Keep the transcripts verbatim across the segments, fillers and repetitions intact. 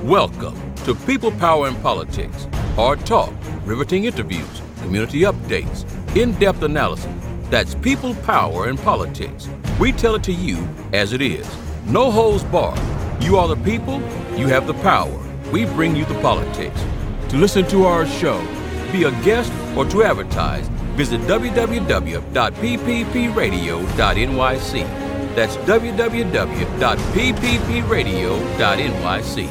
Welcome to People, Power, and Politics. Hard talk, riveting interviews, community updates, in-depth analysis. That's People, Power, and Politics. We tell it to you as it is. No holds barred. You are the people, you have the power. We bring you the politics. To listen to our show, be a guest, or to advertise, visit w w w dot p p p radio dot n y c. That's w w w dot p p p radio dot n y c.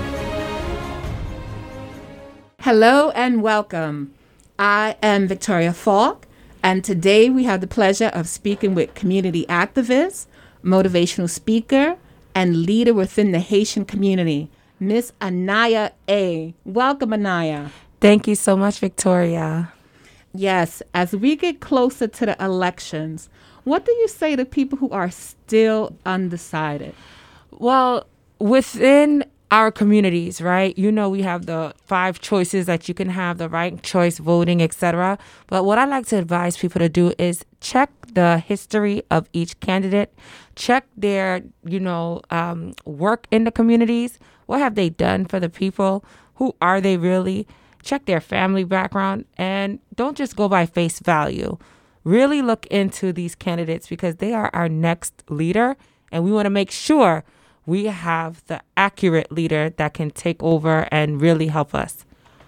Hello and welcome. I am Victoria Falk, and today we have the pleasure of speaking with community activist, motivational speaker, and leader within the Haitian community, Miss Anaya A. Welcome, Anaya. Thank you so much, Victoria. Yes, as we get closer to the elections, what do you say to people who are still undecided? Well, within our communities, right? You know, we have the five choices that you can have, the ranked choice voting, et cetera. But what I like to advise people to do is check the history of each candidate, check their, you know, um, work in the communities. What have they done for the people? Who are they really? Check their family background, and don't just go by face value. Really look into these candidates because they are our next leader, and we want to make sure we have the accurate leader that can take over and really help us.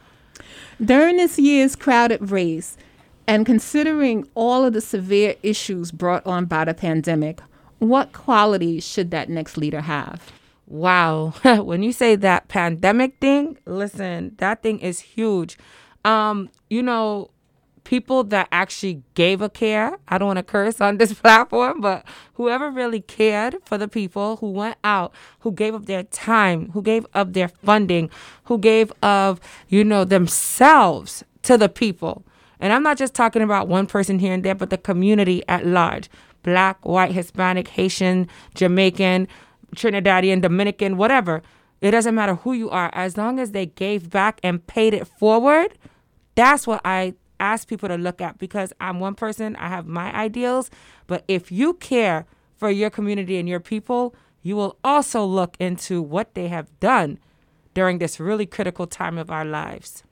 During this year's crowded race, and considering all of the severe issues brought on by the pandemic, what qualities should that next leader have? Wow. When you say that pandemic thing, listen, that thing is huge. Um, you know, people that actually gave a care, I don't want to curse on this platform, but whoever really cared for the people, who went out, who gave up their time, who gave up their funding, who gave of, you know, themselves to the people. And I'm not just talking about one person here and there, but the community at large. Black, white, Hispanic, Haitian, Jamaican, Trinidadian, Dominican, whatever. It doesn't matter who you are. As long as they gave back and paid it forward, that's what I ask people to look at, because I'm one person, I have my ideals, but if you care for your community and your people, you will also look into what they have done during this really critical time of our lives.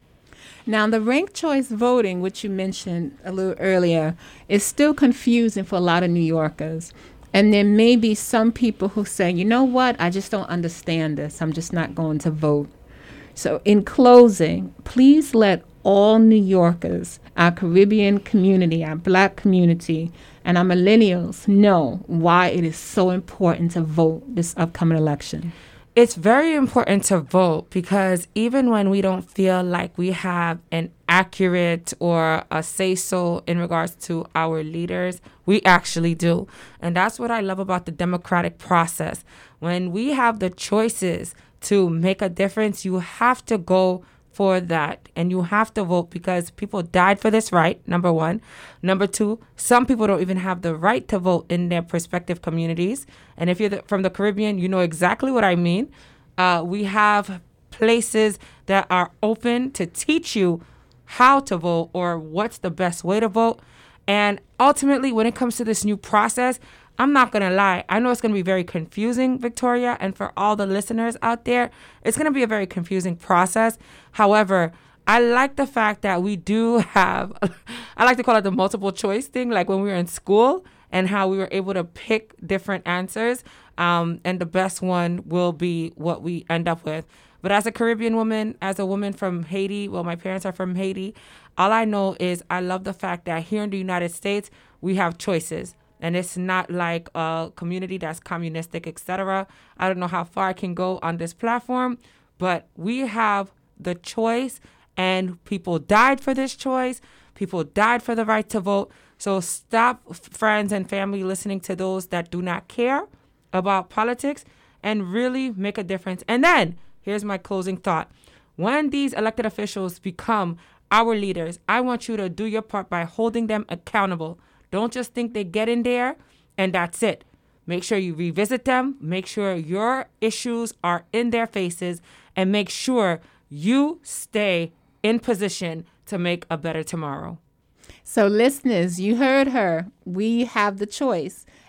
Now, the ranked choice voting, which you mentioned a little earlier, is still confusing for a lot of New Yorkers. And there may be some people who say, you know what, I just don't understand this. I'm just not going to vote. So in closing, please let all New Yorkers, our Caribbean community, our Black community, and our millennials know why it is so important to vote this upcoming election. It's very important to vote because even when we don't feel like we have an accurate or a say-so in regards to our leaders, we actually do. And that's what I love about the democratic process. When we have the choices to make a difference, you have to go for that, and you have to vote because people died for this right, number one. Number two, some people don't even have the right to vote in their prospective communities. And if you're the, from the Caribbean, you know exactly what I mean. Uh, we have places that are open to teach you how to vote or what's the best way to vote. And ultimately, when it comes to this new process, I'm not going to lie. I know it's going to be very confusing, Victoria, and for all the listeners out there, it's going to be a very confusing process. However, I like the fact that we do have, I like to call it the multiple choice thing, like when we were in school and how we were able to pick different answers, um, and the best one will be what we end up with. But as a Caribbean woman, as a woman from Haiti, well, my parents are from Haiti, all I know is I love the fact that here in the United States, we have choices. And it's not like a community that's communistic, et cetera. I don't know how far I can go on this platform, but we have the choice, and people died for this choice. People died for the right to vote. So stop, friends and family, listening to those that do not care about politics and really make a difference. And then here's my closing thought. When these elected officials become our leaders, I want you to do your part by holding them accountable. Don't just think they get in there and that's it. Make sure you revisit them. Make sure your issues are in their faces, and make sure you stay in position to make a better tomorrow. So listeners, you heard her. We have the choice.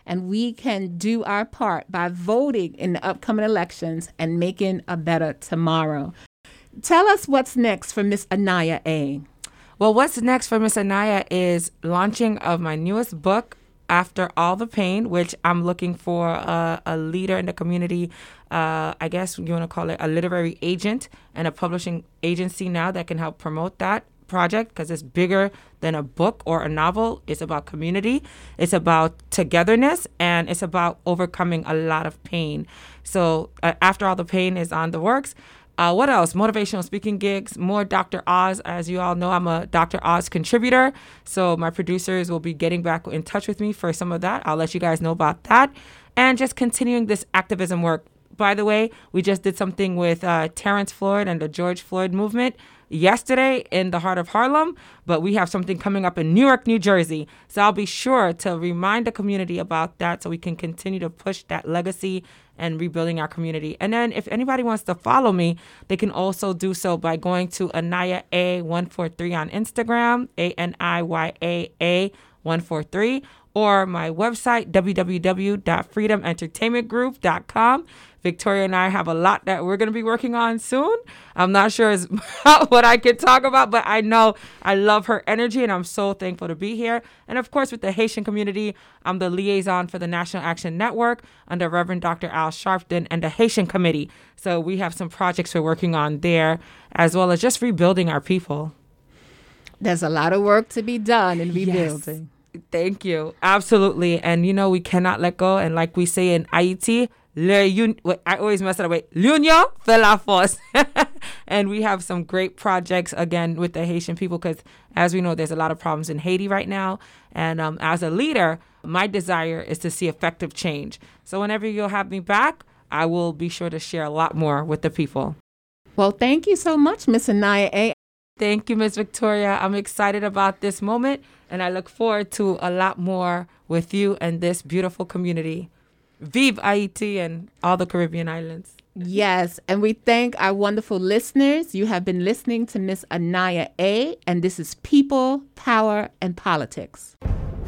and we can do our part by voting in the upcoming elections and making a better tomorrow. Tell us what's next for Miss Anaya A. Well, what's next for Miss Anaya is launching of my newest book, After All the Pain, which I'm looking for a, a leader in the community. Uh, I guess you want to call it a literary agent and a publishing agency now that can help promote that project, because it's bigger than a book or a novel. It's about community. It's about togetherness, and it's about overcoming a lot of pain. So uh, After All the Pain is on the works. Uh, what else? Motivational speaking gigs, more Doctor Oz. As you all know, I'm a Doctor Oz contributor. So my producers will be getting back in touch with me for some of that. I'll let you guys know about that. And just continuing this activism work. By the way, we just did something with uh, Terrence Floyd and the George Floyd movement yesterday in the heart of Harlem, but we have something coming up in Newark, New Jersey. So I'll be sure to remind the community about that so we can continue to push that legacy and rebuilding our community. And then if anybody wants to follow me, they can also do so by going to Anaya A one four three on Instagram, A N I Y A A one four three, or my website, w w w dot freedom entertainment group dot com. Victoria and I have a lot that we're going to be working on soon. I'm not sure is what I could talk about, but I know I love her energy, and I'm so thankful to be here. And of course, with the Haitian community, I'm the liaison for the National Action Network under Reverend Doctor Al Sharpton and the Haitian Committee. So we have some projects we're working on there, as well as just rebuilding our people. There's a lot of work to be done in rebuilding. Yes. Thank you. Absolutely. And, you know, we cannot let go. And like we say in Haiti, Le un- I always mess it up. Wait, l'union fait la force. And we have some great projects, again, with the Haitian people, because as we know, there's a lot of problems in Haiti right now. And um, as a leader, my desire is to see effective change. So whenever you'll have me back, I will be sure to share a lot more with the people. Well, thank you so much, Miss Anaya A. Thank you, Miss Victoria. I'm excited about this moment, and I look forward to a lot more with you and this beautiful community. Vive Haiti and all the Caribbean islands. Yes, and we thank our wonderful listeners. You have been listening to Miss Anaya A., and this is People, Power, and Politics.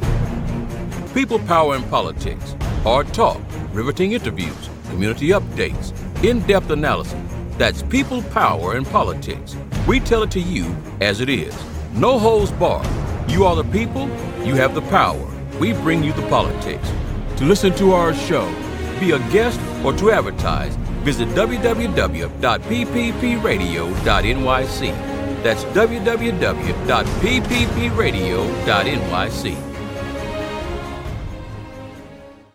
People, Power, and Politics. Hard talk, riveting interviews, community updates, in-depth analysis. That's People, Power, and Politics. We tell it to you as it is. No holds barred. You are the people. You have the power. We bring you the politics. To listen to our show, be a guest, or to advertise, visit w w w dot p p p radio dot n y c. That's w w w dot p p p radio dot n y c.